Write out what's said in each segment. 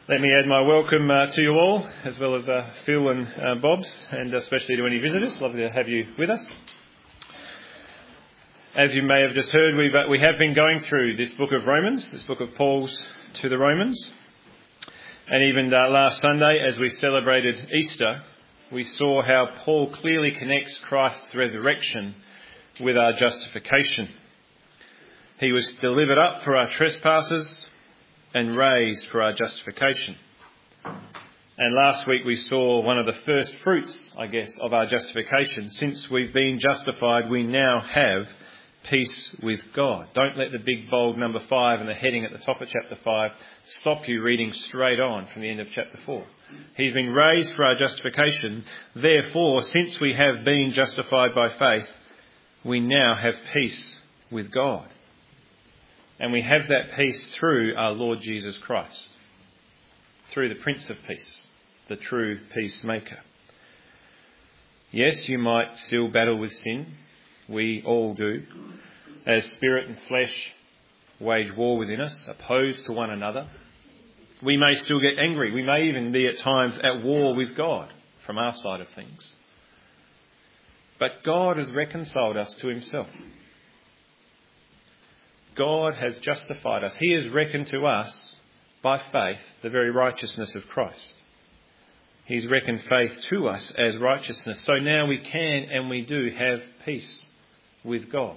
Let me add my welcome to you all, as well as Phil and Bob's, and especially to any visitors. Lovely to have you with us. As you may have just heard, we have been going through this book of Romans, this book of Paul's to the Romans. And even last Sunday, as we celebrated Easter, we saw how Paul clearly connects Christ's resurrection with our justification. He was delivered up for our trespasses and raised for our justification. And last week we saw one of the first fruits, of our justification. Since we've been justified, we now have peace with God. Don't let the big bold number 5 and the heading at the top of chapter 5 stop you reading straight on from the end of chapter 4. He's been raised for our justification. Therefore, since we have been justified by faith, we now have peace with God. And we have that peace through our Lord Jesus Christ, through the Prince of Peace, the true peacemaker. Yes, you might still battle with sin. We all do. As spirit and flesh wage war within us, opposed to one another. We may still get angry. We may even be at times at war with God from our side of things. But God has reconciled us to himself. God has justified us. He has reckoned to us, by faith, the very righteousness of Christ. He's reckoned faith to us as righteousness. So now we can and we do have peace with God.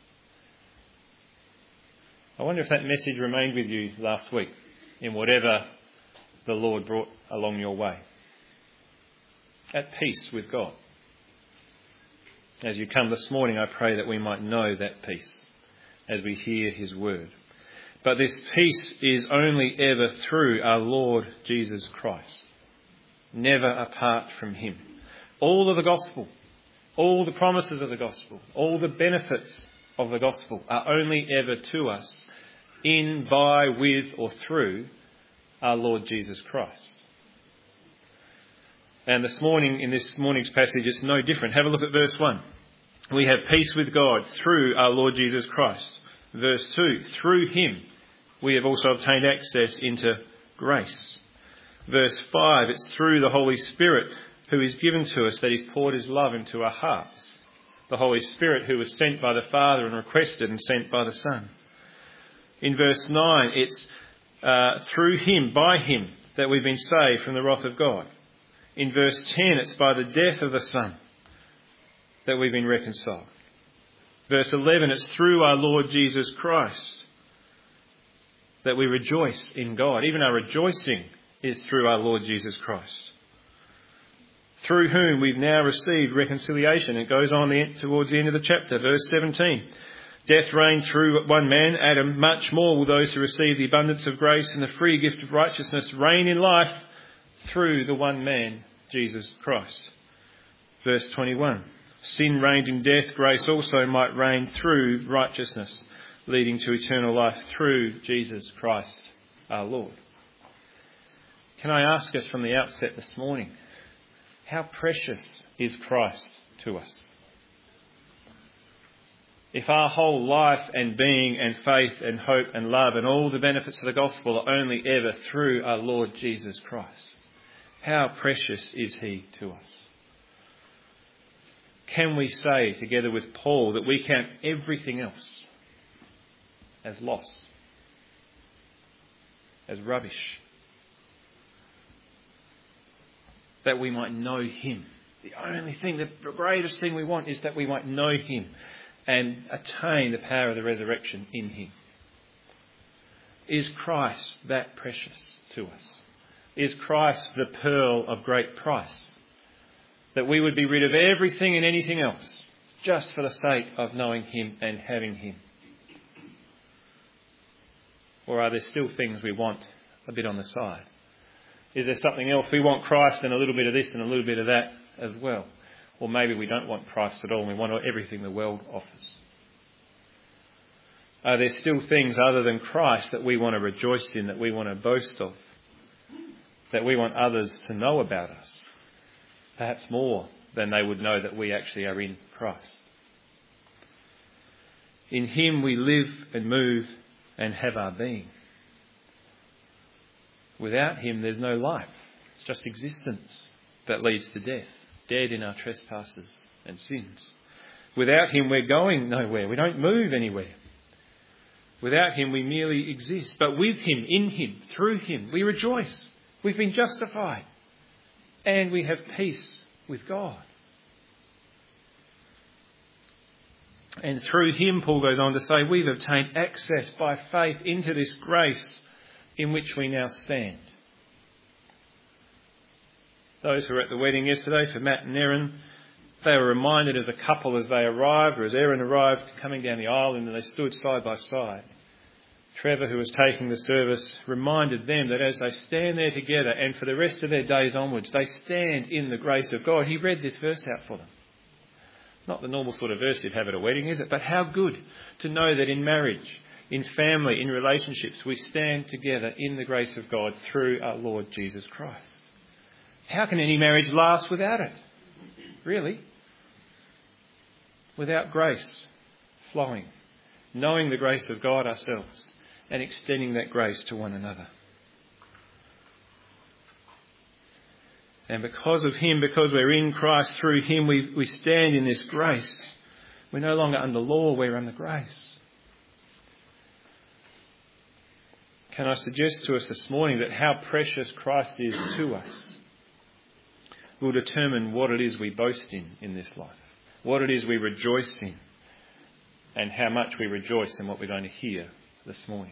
I wonder if that message remained with you last week in whatever the Lord brought along your way. At peace with God. As you come this morning, I pray that we might know that peace as we hear his word. But this peace is only ever through our Lord Jesus Christ, never apart from him. All of the gospel, all the promises of the gospel, all the benefits of the gospel are only ever to us in, by, with or through our Lord Jesus Christ. And this morning, in this morning's passage, it's no different. Have a look at verse 1. We have peace with God through our Lord Jesus Christ. Verse 2, through him we have also obtained access into grace. Verse 5, it's through the Holy Spirit who is given to us that he's poured his love into our hearts. The Holy Spirit who was sent by the Father and requested and sent by the Son. In verse 9, it's through him, by him, that we've been saved from the wrath of God. In verse 10, it's by the death of the Son that we've been reconciled. Verse 11, it's through our Lord Jesus Christ that we rejoice in God. Even our rejoicing is through our Lord Jesus Christ, through whom we've now received reconciliation. It goes on towards the end of the chapter, verse 17. Death reigned through one man, Adam. Much more will those who receive the abundance of grace and the free gift of righteousness reign in life through the one man, Jesus Christ. Verse 21. Sin reigned in death, grace also might reign through righteousness, leading to eternal life through Jesus Christ our Lord. Can I ask us from the outset this morning, how precious is Christ to us? If our whole life and being and faith and hope and love and all the benefits of the gospel are only ever through our Lord Jesus Christ, how precious is he to us? Can we say, together with Paul, that we count everything else as loss, as rubbish, that we might know him? The only thing, the greatest thing we want is that we might know him and attain the power of the resurrection in him. Is Christ that precious to us? Is Christ the pearl of great price? That we would be rid of everything and anything else just for the sake of knowing him and having him? Or are there still things we want a bit on the side? Is there something else? We want Christ and a little bit of this and a little bit of that as well. Or maybe we don't want Christ at all and we want everything the world offers. Are there still things other than Christ that we want to rejoice in, that we want to boast of, that we want others to know about us? Perhaps more than they would know that we actually are in Christ. In him we live and move and have our being. Without him, there's no life. It's just existence that leads to death, dead in our trespasses and sins. Without him, we're going nowhere. We don't move anywhere. Without him, we merely exist. But with him, in him, through him, we rejoice. We've been justified. And we have peace with God. And through him, Paul goes on to say, we've obtained access by faith into this grace in which we now stand. Those who were at the wedding yesterday for Matt and Erin, they were reminded as a couple as they arrived, or as Erin arrived coming down the aisle, and they stood side by side. Trevor, who was taking the service, reminded them that as they stand there together and for the rest of their days onwards, they stand in the grace of God. He read this verse out for them. Not the normal sort of verse you'd have at a wedding, is it? But how good to know that in marriage, in family, in relationships, we stand together in the grace of God through our Lord Jesus Christ. How can any marriage last without it? Really? Without grace flowing, knowing the grace of God ourselves and extending that grace to one another. And because of him, because we're in Christ, through him, we stand in this grace. We're no longer under law, we're under grace. Can I suggest to us this morning that how precious Christ is to us will determine what it is we boast in this life, what it is we rejoice in, and how much we rejoice in what we're going to hear this morning.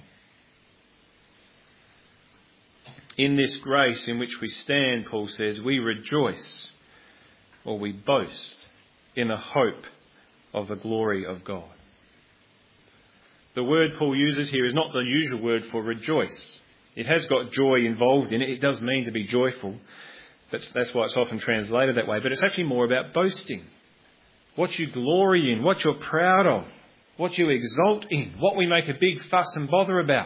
In this grace in which we stand, Paul says, we rejoice, or we boast, in the hope of the glory of God. The word Paul uses here is not the usual word for rejoice. It has got joy involved in it. It does mean to be joyful. That's why it's often translated that way. But it's actually more about boasting. What you glory in, what you're proud of, what you exult in, what we make a big fuss and bother about.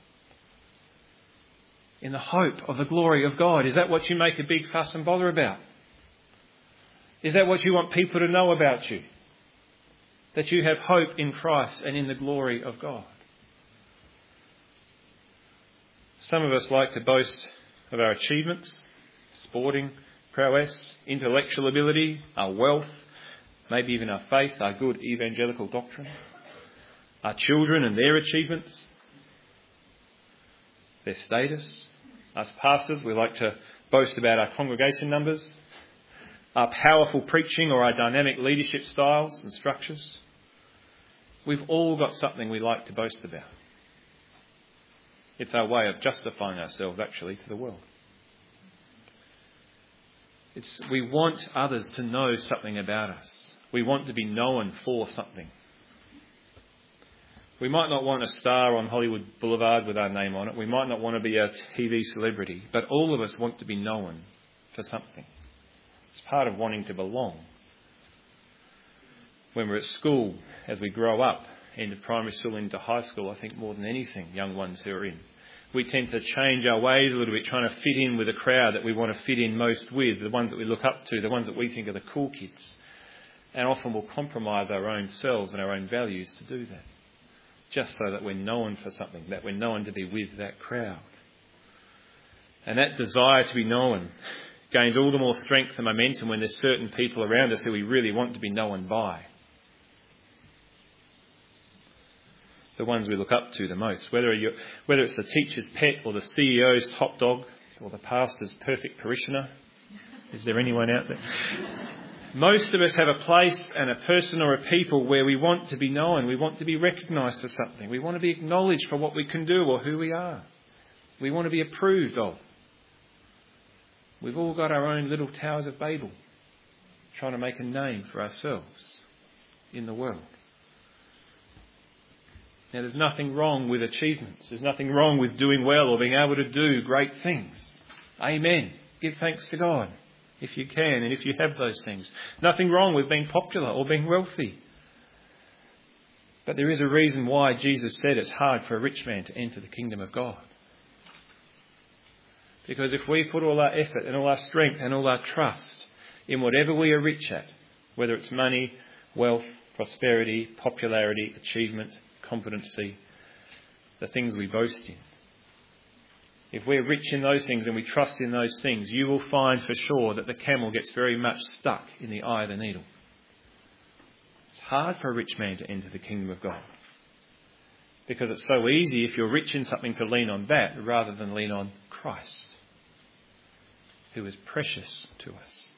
In the hope of the glory of God. Is that what you make a big fuss and bother about? Is that what you want people to know about you? That you have hope in Christ and in the glory of God. Some of us like to boast of our achievements, sporting prowess, intellectual ability, our wealth, maybe even our faith, our good evangelical doctrine, our children and their achievements, their status. Us pastors, we like to boast about our congregation numbers, our powerful preaching or our dynamic leadership styles and structures. We've all got something we like to boast about. It's our way of justifying ourselves actually to the world. We want others to know something about us. We want to be known for something. We might not want a star on Hollywood Boulevard with our name on it. We might not want to be a TV celebrity. But all of us want to be known for something. It's part of wanting to belong. When we're at school, as we grow up, into primary school, into high school, I think more than anything, young ones who are in, we tend to change our ways a little bit, trying to fit in with a crowd that we want to fit in most with, the ones that we look up to, the ones that we think are the cool kids. And often we'll compromise our own selves and our own values to do that. Just so that we're known for something, that we're known to be with that crowd. And that desire to be known gains all the more strength and momentum when there's certain people around us who we really want to be known by. The ones we look up to the most, whether it's the teacher's pet or the CEO's top dog or the pastor's perfect parishioner. Is there anyone out there? Most of us have a place and a person or a people where we want to be known. We want to be recognised for something. We want to be acknowledged for what we can do or who we are. We want to be approved of. We've all got our own little towers of Babel, trying to make a name for ourselves in the world. Now, there's nothing wrong with achievements. There's nothing wrong with doing well or being able to do great things. Amen. Give thanks to God if you can and if you have those things. Nothing wrong with being popular or being wealthy. But there is a reason why Jesus said it's hard for a rich man to enter the kingdom of God. Because if we put all our effort and all our strength and all our trust in whatever we are rich at, whether it's money, wealth, prosperity, popularity, achievement, competency, the things we boast in, if we're rich in those things and we trust in those things, you will find for sure that the camel gets very much stuck in the eye of the needle. It's hard for a rich man to enter the kingdom of God, because it's so easy if you're rich in something to lean on that rather than lean on Christ, who is precious to us.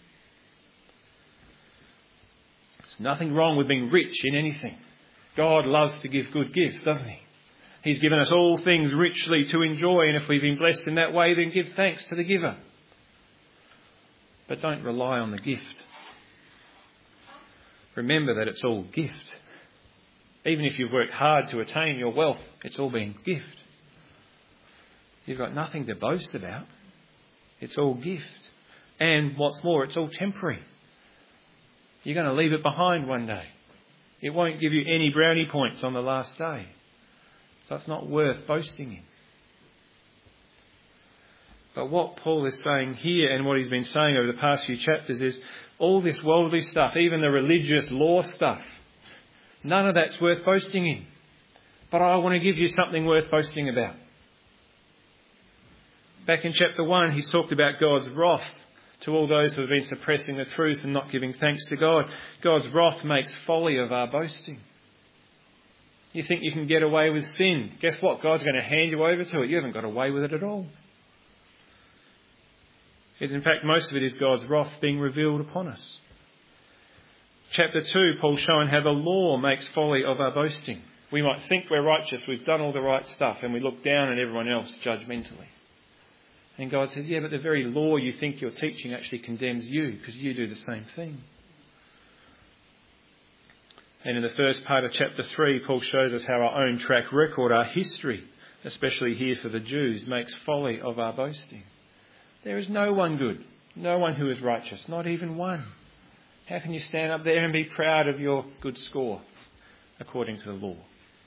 There's nothing wrong with being rich in anything. God loves to give good gifts, doesn't he? He's given us all things richly to enjoy, and if we've been blessed in that way, then give thanks to the giver. But don't rely on the gift. Remember that it's all gift. Even if you've worked hard to attain your wealth, it's all been gift. You've got nothing to boast about. It's all gift. And what's more, it's all temporary. You're going to leave it behind one day. It won't give you any brownie points on the last day. So it's not worth boasting in. But what Paul is saying here, and what he's been saying over the past few chapters, is all this worldly stuff, even the religious law stuff, none of that's worth boasting in. But I want to give you something worth boasting about. Back in chapter 1, he's talked about God's wrath to all those who have been suppressing the truth and not giving thanks to God. God's wrath makes folly of our boasting. You think you can get away with sin. Guess what? God's going to hand you over to it. You haven't got away with it at all. In fact, most of it is God's wrath being revealed upon us. Chapter 2, Paul's showing how the law makes folly of our boasting. We might think we're righteous, we've done all the right stuff, and we look down on everyone else judgmentally. And God says, yeah, but the very law you think you're teaching actually condemns you, because you do the same thing. And in the first part of chapter 3, Paul shows us how our own track record, our history, especially here for the Jews, makes folly of our boasting. There is no one good, no one who is righteous, not even one. How can you stand up there and be proud of your good score according to the law?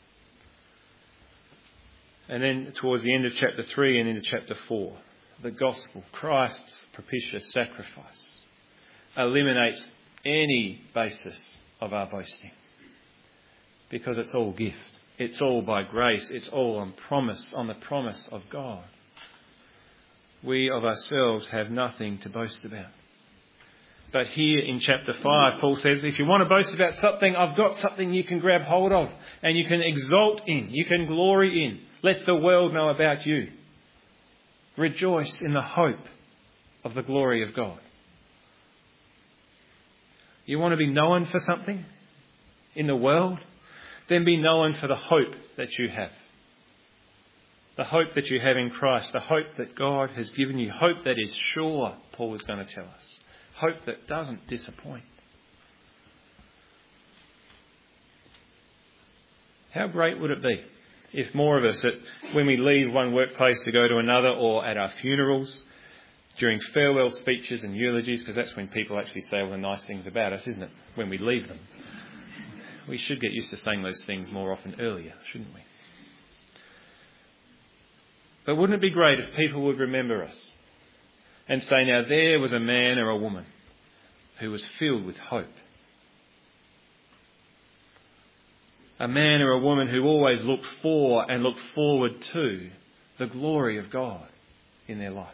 And then towards the end of chapter 3 and into chapter 4, the gospel, Christ's propitious sacrifice, eliminates any basis of our boasting. Because it's all gift. It's all by grace. It's all on the promise of God. We of ourselves have nothing to boast about. But here in chapter 5, Paul says, if you want to boast about something, I've got something you can grab hold of and you can exult in, you can glory in. Let the world know about you. Rejoice in the hope of the glory of God. You want to be known for something in the world? Then be known for the hope that you have. The hope that you have in Christ. The hope that God has given you. Hope that is sure, Paul is going to tell us. Hope that doesn't disappoint. How great would it be if more of us, when we leave one workplace to go to another, or at our funerals, during farewell speeches and eulogies, because that's when people actually say all the nice things about us, isn't it? When we leave them. We should get used to saying those things more often earlier, shouldn't we? But wouldn't it be great if people would remember us and say, now there was a man or a woman who was filled with hope. A man or a woman who always looked for and looked forward to the glory of God in their life.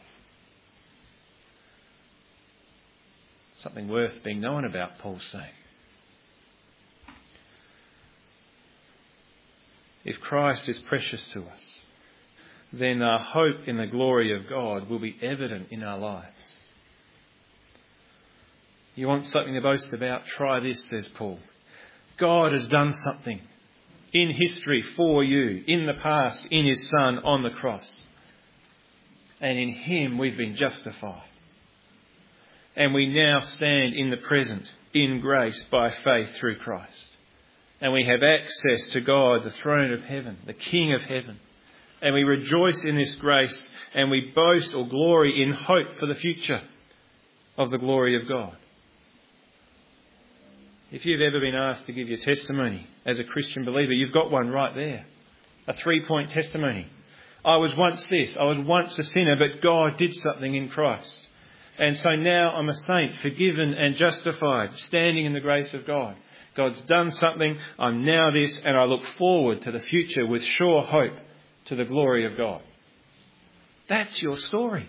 Something worth being known about, Paul's saying. If Christ is precious to us, then our hope in the glory of God will be evident in our lives. You want something to boast about? Try this, says Paul. God has done something in history for you, in the past, in his Son on the cross. And in him we've been justified. And we now stand in the present, in grace, by faith through Christ. And we have access to God, the throne of heaven, the King of heaven. And we rejoice in this grace, and we boast or glory in hope for the future of the glory of God. If you've ever been asked to give your testimony as a Christian believer, you've got one right there. A 3-point testimony. I was once this, I was once a sinner, but God did something in Christ. And so now I'm a saint, forgiven and justified, standing in the grace of God. God's done something, I'm now this, and I look forward to the future with sure hope to the glory of God. That's your story.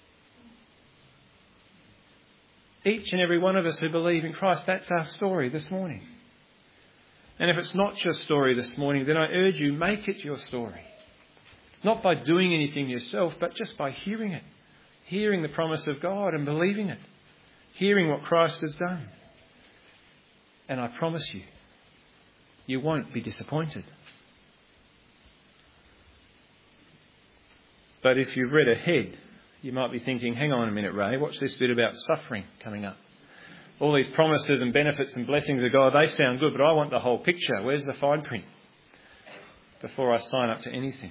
Each and every one of us who believe in Christ, that's our story this morning. And if it's not your story this morning, then I urge you, make it your story. Not by doing anything yourself, but just by hearing it. Hearing the promise of God and believing it. Hearing what Christ has done. And I promise you, you won't be disappointed. But if you've read ahead, you might be thinking, hang on a minute, Ray, what's this bit about suffering coming up? All these promises and benefits and blessings of God, they sound good, but I want the whole picture. Where's the fine print? Before I sign up to anything.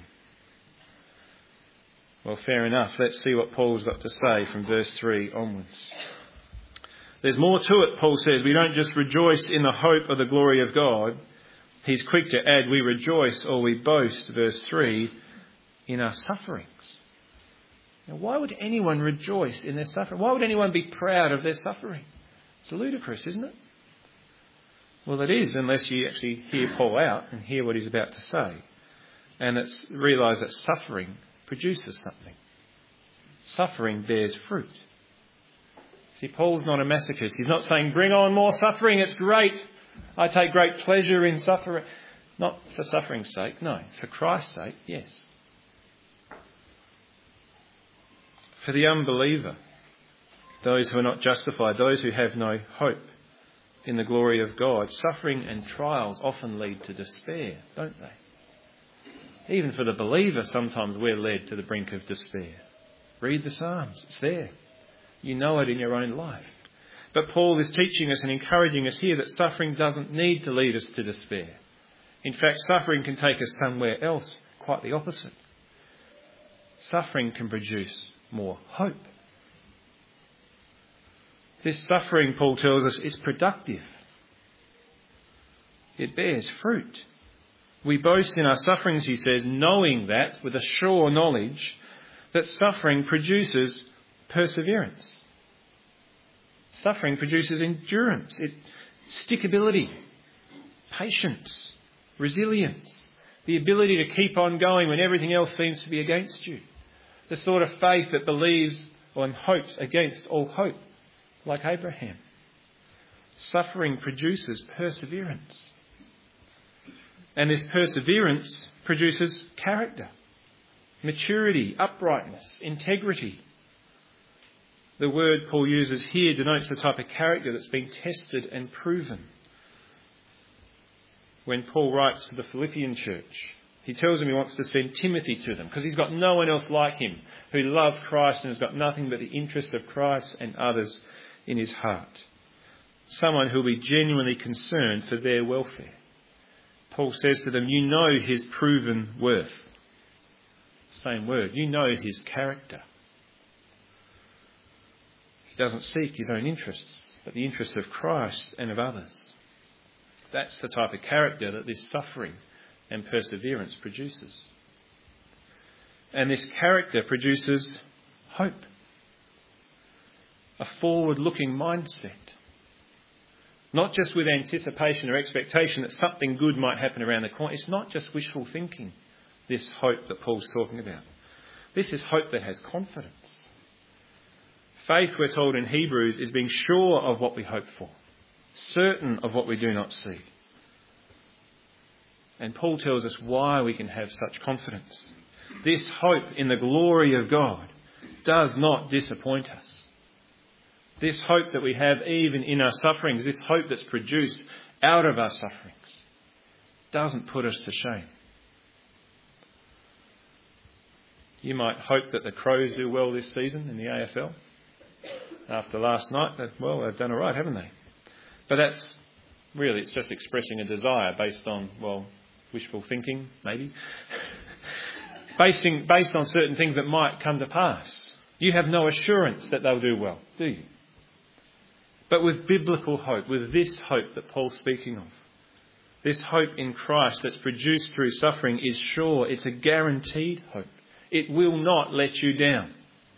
Well, fair enough. Let's see what Paul's got to say from verse 3 onwards. There's more to it, Paul says. We don't just rejoice in the hope of the glory of God. He's quick to add, we rejoice or we boast, verse 3, in our sufferings. Now, why would anyone rejoice in their suffering? Why would anyone be proud of their suffering? It's ludicrous, isn't it? Well, it is, unless you actually hear Paul out and hear what he's about to say. And realise that suffering produces something. Suffering bears fruit. See, Paul's not a masochist. He's not saying, bring on more suffering, it's great. I take great pleasure in suffering. Not for suffering's sake, no. For Christ's sake, yes. For the unbeliever, those who are not justified, those who have no hope in the glory of God, suffering and trials often lead to despair, don't they? Even for the believer, sometimes we're led to the brink of despair. Read the Psalms, it's there. You know it in your own life. But Paul is teaching us and encouraging us here that suffering doesn't need to lead us to despair. In fact, suffering can take us somewhere else, quite the opposite. Suffering can produce more hope. This suffering, Paul tells us, is productive. It bears fruit. We boast in our sufferings, he says, knowing that, with a sure knowledge, that suffering produces perseverance. Suffering produces endurance, stickability, patience, resilience, the ability to keep on going when everything else seems to be against you. The sort of faith that believes and hopes against all hope, like Abraham. Suffering produces perseverance. And this perseverance produces character, maturity, uprightness, integrity. The word Paul uses here denotes the type of character that's been tested and proven. When Paul writes to the Philippian church, he tells them he wants to send Timothy to them because he's got no one else like him who loves Christ and has got nothing but the interests of Christ and others in his heart. Someone who will be genuinely concerned for their welfare. Paul says to them, you know his proven worth. Same word. You know his character. He doesn't seek his own interests, but the interests of Christ and of others. That's the type of character that this suffering and perseverance produces. And this character produces hope. A forward-looking mindset. Not just with anticipation or expectation that something good might happen around the corner. It's not just wishful thinking, this hope that Paul's talking about. This is hope that has confidence. Faith, we're told in Hebrews, is being sure of what we hope for, certain of what we do not see. And Paul tells us why we can have such confidence. This hope in the glory of God does not disappoint us. This hope that we have even in our sufferings, this hope that's produced out of our sufferings, doesn't put us to shame. You might hope that the Crows do well this season in the AFL. After last night, well, they've done all right, haven't they? But that's really, it's just expressing a desire based on, well, wishful thinking, maybe. based on certain things that might come to pass. You have no assurance that they'll do well, do you? But with biblical hope, with this hope that Paul's speaking of, this hope in Christ that's produced through suffering is sure. It's a guaranteed hope. It will not let you down.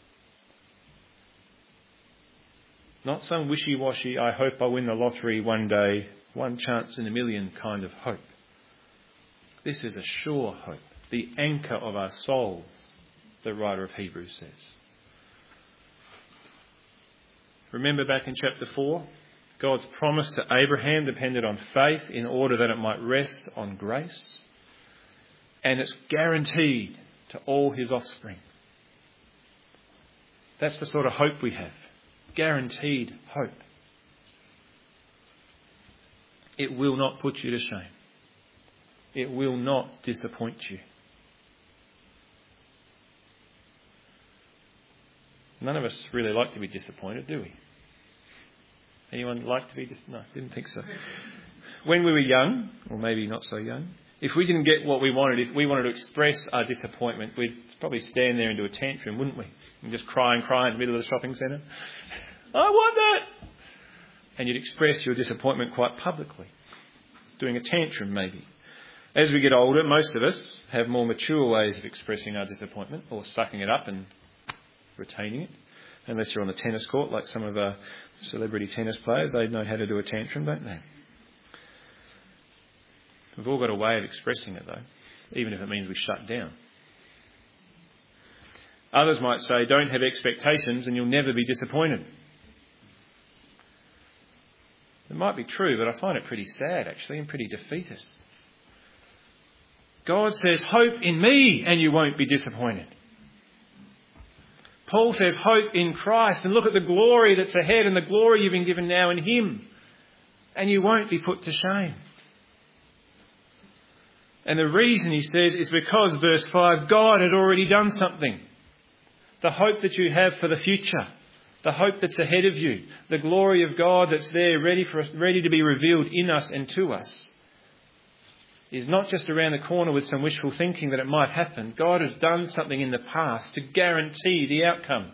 Not some wishy-washy, I hope I win the lottery one day, one chance in a million kind of hope. This is a sure hope, the anchor of our souls. the writer of Hebrews says. Remember back in chapter 4, God's promise to Abraham depended on faith in order that it might rest on grace. And it's guaranteed to all his offspring. That's the sort of hope we have. Guaranteed hope. It will not put you to shame. It will not disappoint you. None of us really like to be disappointed, do we? Anyone like to be No, didn't think so. When we were young, or maybe not so young, if we didn't get what we wanted, if we wanted to express our disappointment, we'd probably stand there and do a tantrum, wouldn't we? And just cry in the middle of the shopping centre. I want that! And you'd express your disappointment quite publicly. Doing a tantrum, maybe. As we get older, most of us have more mature ways of expressing our disappointment, or sucking it up and retaining it. Unless you're on the tennis court, like some of our celebrity tennis players, they know how to do a tantrum, don't they? We've all got a way of expressing it, though, even if it means we shut down. Others might say, don't have expectations and you'll never be disappointed. It might be true, but I find it pretty sad, actually, and pretty defeatist. God says, hope in me and you won't be disappointed. Paul says, hope in Christ and look at the glory that's ahead and the glory you've been given now in him. And you won't be put to shame. And the reason, he says, is because, verse 5, God has already done something. The hope that you have for the future, the hope that's ahead of you, the glory of God that's there ready to be revealed in us and to us, is not just around the corner with some wishful thinking that it might happen. God has done something in the past to guarantee the outcome.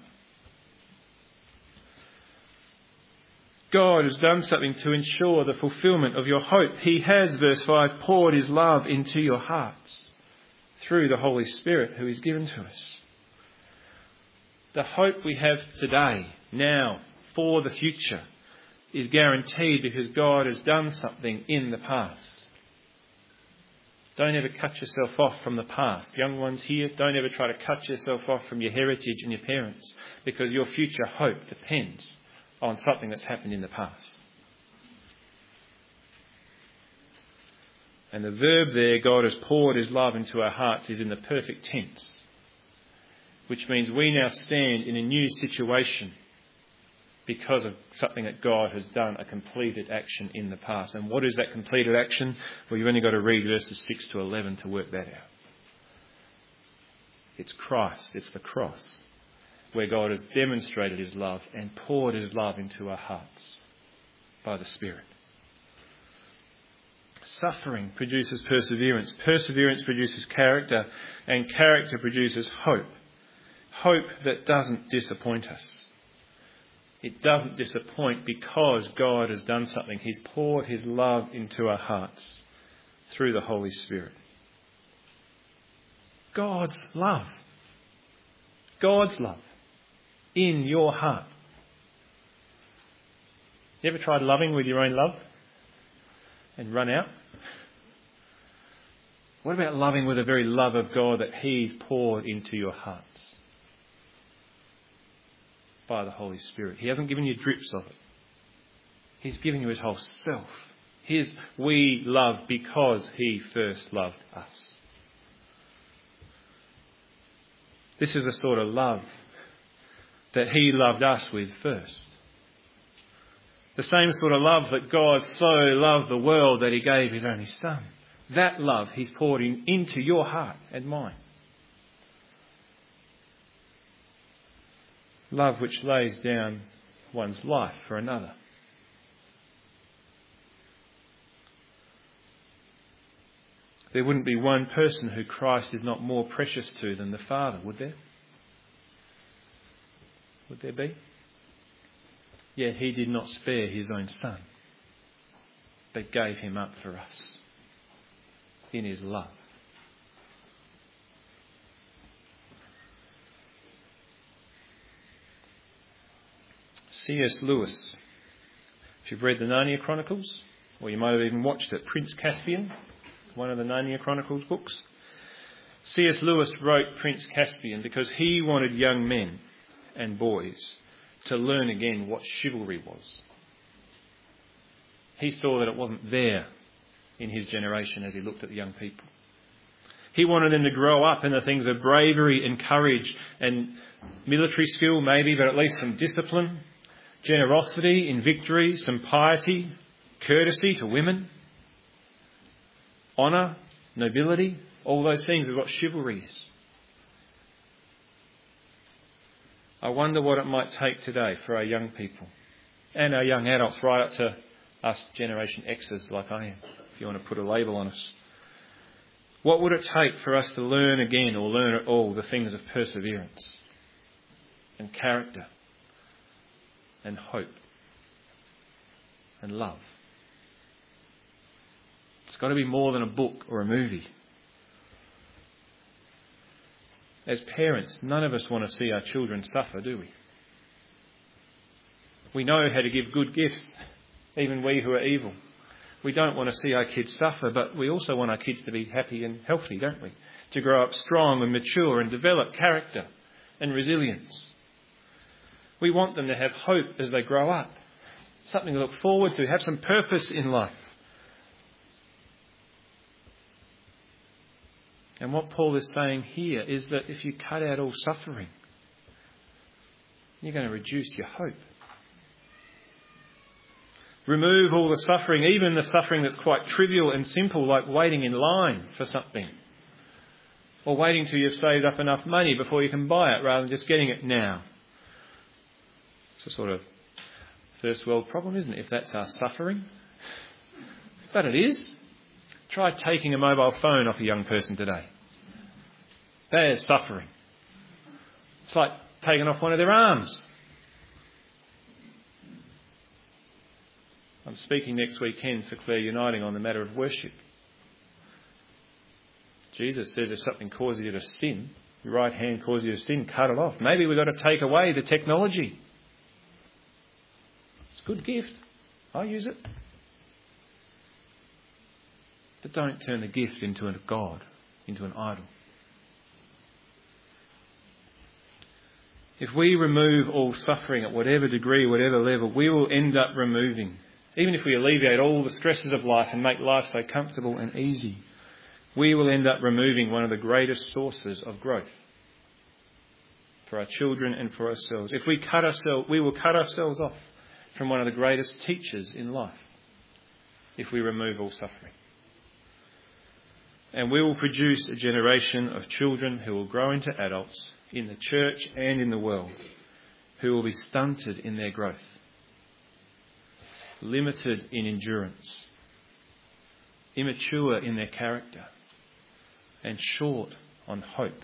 God has done something to ensure the fulfilment of your hope. He has, verse 5, poured his love into your hearts through the Holy Spirit who is given to us. The hope we have today, now, for the future, is guaranteed because God has done something in the past. Don't ever cut yourself off from the past. Young ones here, don't ever try to cut yourself off from your heritage and your parents, because your future hope depends on something that's happened in the past. And the verb there, God has poured his love into our hearts, is in the perfect tense, which means we now stand in a new situation because of something that God has done, a completed action in the past. And what is that completed action? Well, you've only got to read verses 6 to 11 to work that out. It's Christ, it's the cross, where God has demonstrated his love and poured his love into our hearts by the Spirit. Suffering produces perseverance. Perseverance produces character, and character produces hope. Hope that doesn't disappoint us. It doesn't disappoint because God has done something. He's poured his love into our hearts through the Holy Spirit. God's love. God's love in your heart. You ever tried loving with your own love and run out? What about loving with the very love of God that he's poured into your hearts by the Holy Spirit? He hasn't given you drips of it. He's given you his whole self. We love because he first loved us. This is the sort of love that he loved us with first. The same sort of love that God so loved the world that he gave his only Son. That love he's poured into your heart and mine. Love which lays down one's life for another. There wouldn't be one person who Christ is not more precious to than the Father, would there? Would there be? Yet he did not spare his own Son, but gave him up for us in his love. C.S. Lewis, if you've read the Narnia Chronicles, or you might have even watched it, Prince Caspian, one of the Narnia Chronicles books. C.S. Lewis wrote Prince Caspian because he wanted young men and boys to learn again what chivalry was. He saw that it wasn't there in his generation as he looked at the young people. He wanted them to grow up in the things of bravery and courage and military skill maybe, but at least some discipline, generosity in victory, some piety, courtesy to women, honour, nobility. All those things is what chivalry is. I wonder what it might take today for our young people and our young adults, right up to us Generation X's like I am, if you want to put a label on us. What would it take for us to learn again or learn at all the things of perseverance and character and hope and love? It's got to be more than a book or a movie. As parents, none of us want to see our children suffer, do we? We know how to give good gifts, even we who are evil. We don't want to see our kids suffer, but we also want our kids to be happy and healthy, don't we? To grow up strong and mature and develop character and resilience. We want them to have hope as they grow up, something to look forward to, have some purpose in life. And what Paul is saying here is that if you cut out all suffering, you're going to reduce your hope. Remove all the suffering, even the suffering that's quite trivial and simple, like waiting in line for something. Or waiting till you've saved up enough money before you can buy it, rather than just getting it now. It's a sort of first world problem, isn't it, if that's our suffering? But it is. Try taking a mobile phone off a young person today. There's suffering. It's like taking off one of their arms. I'm speaking next weekend for Clare Uniting on the matter of worship. Jesus says if something causes you to sin, your right hand causes you to sin, cut it off. Maybe we've got to take away the technology. It's a good gift. I'll use it. But don't turn the gift into a god, into an idol. If we remove all suffering at whatever degree, whatever level, we will end up removing, even if we alleviate all the stresses of life and make life so comfortable and easy, we will end up removing one of the greatest sources of growth for our children and for ourselves. If we will cut ourselves off from one of the greatest teachers in life if we remove all suffering. And we will produce a generation of children who will grow into adults in the church and in the world, who will be stunted in their growth, limited in endurance, immature in their character, and short on hope.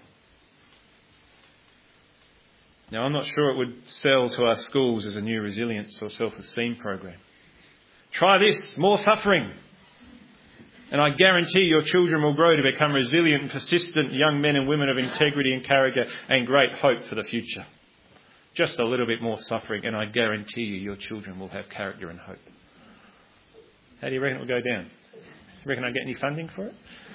Now, I'm not sure it would sell to our schools as a new resilience or self-esteem program. Try this, more suffering. And I guarantee your children will grow to become resilient and persistent young men and women of integrity and character and great hope for the future. Just a little bit more suffering and I guarantee you your children will have character and hope. How do you reckon it will go down? You reckon I get any funding for it?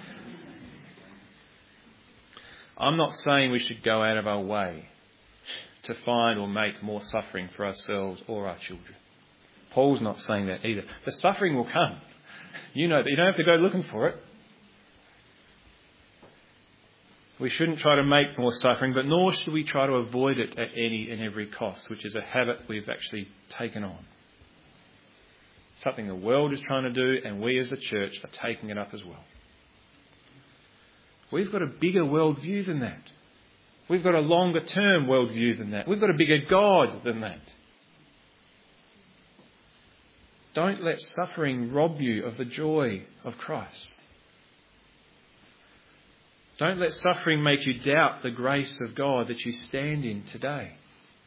I'm not saying we should go out of our way to find or make more suffering for ourselves or our children. Paul's not saying that either. The suffering will come. You know that you don't have to go looking for it. We shouldn't try to make more suffering, but nor should we try to avoid it at any and every cost, which is a habit we've actually taken on. Something the world is trying to do, and we as the church are taking it up as well. We've got a bigger worldview than that. We've got a longer term worldview than that. We've got a bigger God than that. Don't let suffering rob you of the joy of Christ. Don't let suffering make you doubt the grace of God that you stand in today.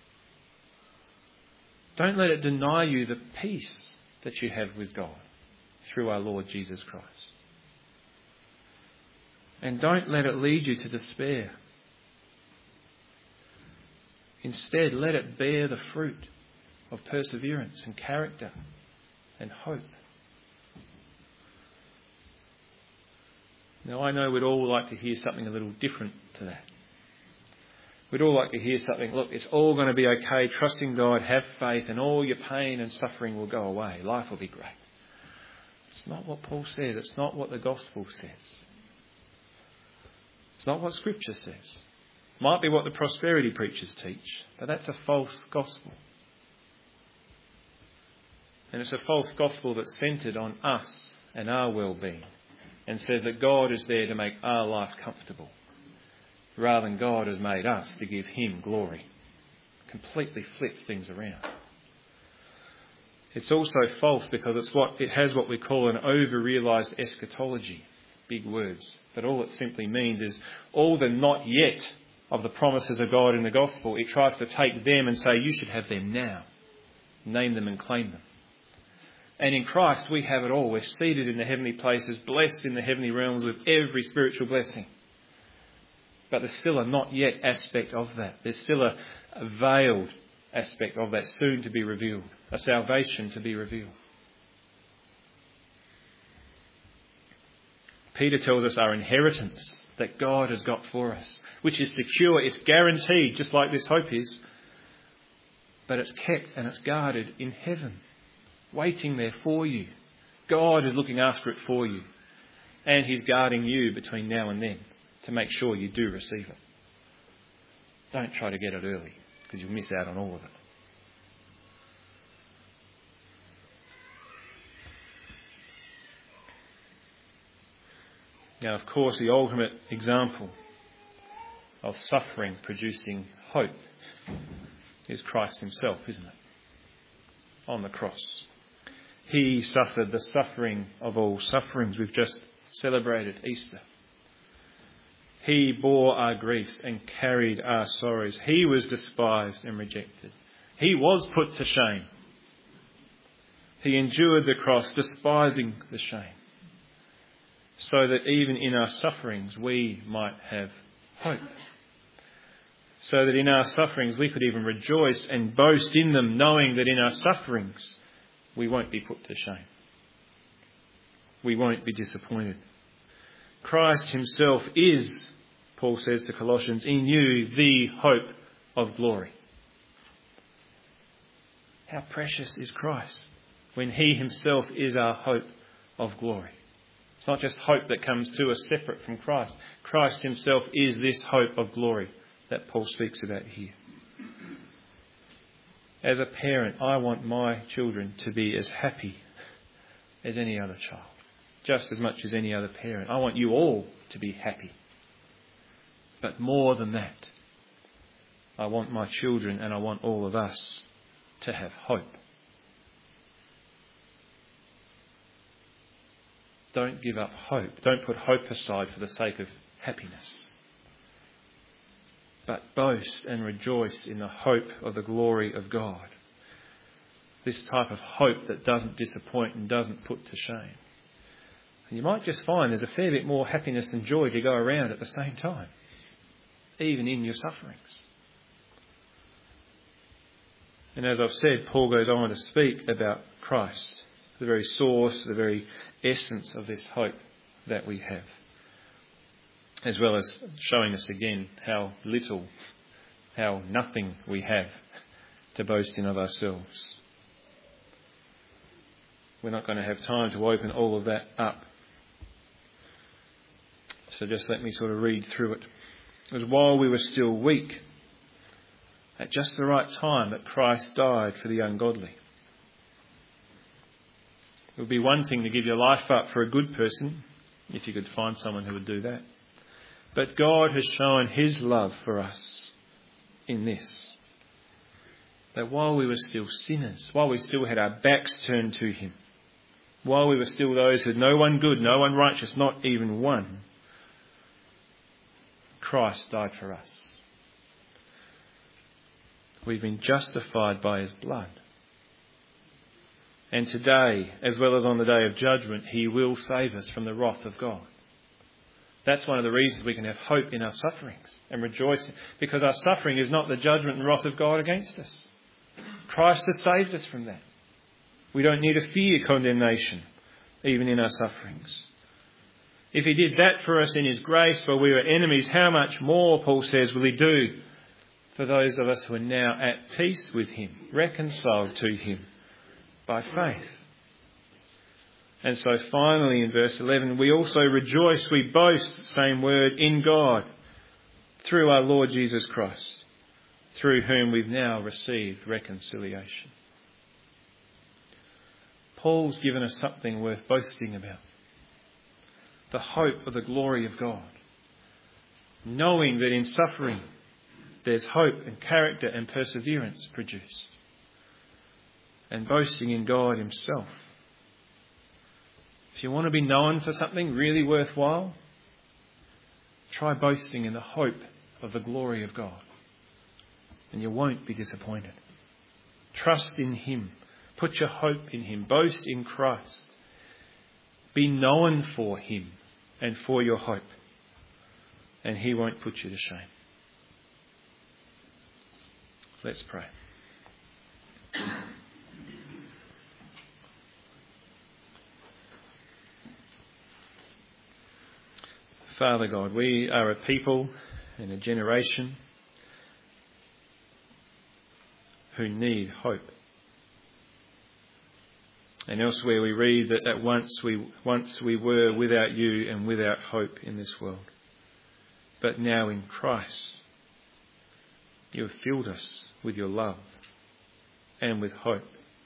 Don't let it deny you the peace that you have with God through our Lord Jesus Christ. And don't let it lead you to despair. Instead, let it bear the fruit of perseverance and character and hope. Now, I know we'd all like to hear something a little different to that. We'd all like to hear something, look, it's all going to be okay, trust in God, have faith, and all your pain and suffering will go away. Life will be great. It's not what Paul says. It's not what the gospel says. It's not what Scripture says. Might be what the prosperity preachers teach, but that's a false gospel. And it's a false gospel that's centred on us and our well-being and says that God is there to make our life comfortable, rather than God has made us to give him glory. Completely flips things around. It's also false because it has what we call an over-realised eschatology. Big words. But all it simply means is all the not yet of the promises of God in the gospel, it tries to take them and say, you should have them now. Name them and claim them. And in Christ we have it all. We're seated in the heavenly places, blessed in the heavenly realms with every spiritual blessing. But there's still a not yet aspect of that. There's still a veiled aspect of that soon to be revealed. A salvation to be revealed. Peter tells us our inheritance that God has got for us, which is secure, it's guaranteed, just like this hope is. But it's kept and it's guarded in heaven, waiting there for you. God is looking after it for you. And he's guarding you between now and then to make sure you do receive it. Don't try to get it early, because you'll miss out on all of it. Now, of course, the ultimate example of suffering producing hope is Christ himself, isn't it? On the cross. He suffered the suffering of all sufferings. We've just celebrated Easter. He bore our griefs and carried our sorrows. He was despised and rejected. He was put to shame. He endured the cross, despising the shame, so that even in our sufferings we might have hope. So that in our sufferings we could even rejoice and boast in them, knowing that in our sufferings we won't be put to shame. We won't be disappointed. Christ himself is, Paul says to Colossians, in you the hope of glory. How precious is Christ when he himself is our hope of glory. It's not just hope that comes to us separate from Christ. Christ himself is this hope of glory that Paul speaks about here. As a parent, I want my children to be as happy as any other child, just as much as any other parent. I want you all to be happy. But more than that, I want my children and I want all of us to have hope. Don't give up hope. Don't put hope aside for the sake of happiness. But boast and rejoice in the hope of the glory of God. This type of hope that doesn't disappoint and doesn't put to shame. And you might just find there's a fair bit more happiness and joy to go around at the same time, even in your sufferings. And as I've said, Paul goes on to speak about Christ, the very source, the very essence of this hope that we have, as well as showing us again how little, how nothing we have to boast in of ourselves. We're not going to have time to open all of that up. So just let me sort of read through it. It was while we were still weak, at just the right time, that Christ died for the ungodly. It would be one thing to give your life up for a good person, if you could find someone who would do that. But God has shown his love for us in this, that while we were still sinners, while we still had our backs turned to him, while we were still those who had no one good, no one righteous, not even one, Christ died for us. We've been justified by his blood. And today, as well as on the day of judgment, he will save us from the wrath of God. That's one of the reasons we can have hope in our sufferings and rejoice, because our suffering is not the judgment and wrath of God against us. Christ has saved us from that. We don't need to fear condemnation, even in our sufferings. If he did that for us in his grace while we were enemies, how much more, Paul says, will he do for those of us who are now at peace with him, reconciled to him by faith? And so finally in verse 11, we also rejoice, we boast, same word, in God, through our Lord Jesus Christ, through whom we've now received reconciliation. Paul's given us something worth boasting about. The hope of the glory of God. Knowing that in suffering there's hope and character and perseverance produced. And boasting in God himself. If you want to be known for something really worthwhile, try boasting in the hope of the glory of God. And you won't be disappointed. Trust in him. Put your hope in him. Boast in Christ. Be known for him and for your hope. And he won't put you to shame. Let's pray. Father God, we are a people and a generation who need hope. And elsewhere we read that at once we were without you and without hope in this world. But now in Christ, you have filled us with your love and with hope.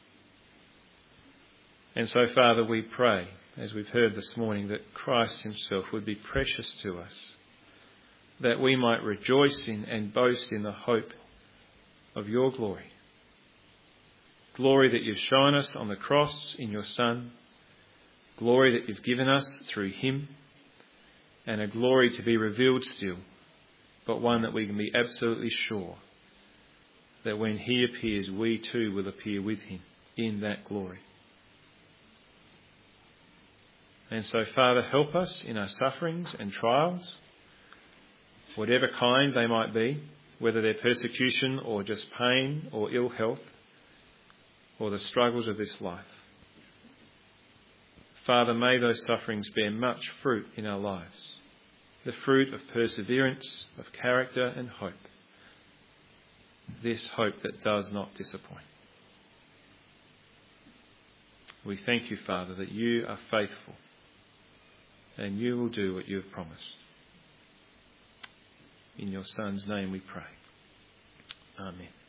And so, Father, we pray, as we've heard this morning, that Christ himself would be precious to us, that we might rejoice in and boast in the hope of your glory. Glory that you've shown us on the cross in your Son. Glory that you've given us through him. And a glory to be revealed still, but one that we can be absolutely sure that when he appears, we too will appear with him in that glory. And so, Father, help us in our sufferings and trials, whatever kind they might be, whether they're persecution or just pain or ill health, or the struggles of this life. Father, may those sufferings bear much fruit in our lives. The fruit of perseverance, of character and hope. This hope that does not disappoint. We thank you, Father, that you are faithful and you will do what you have promised. In your Son's name we pray. Amen.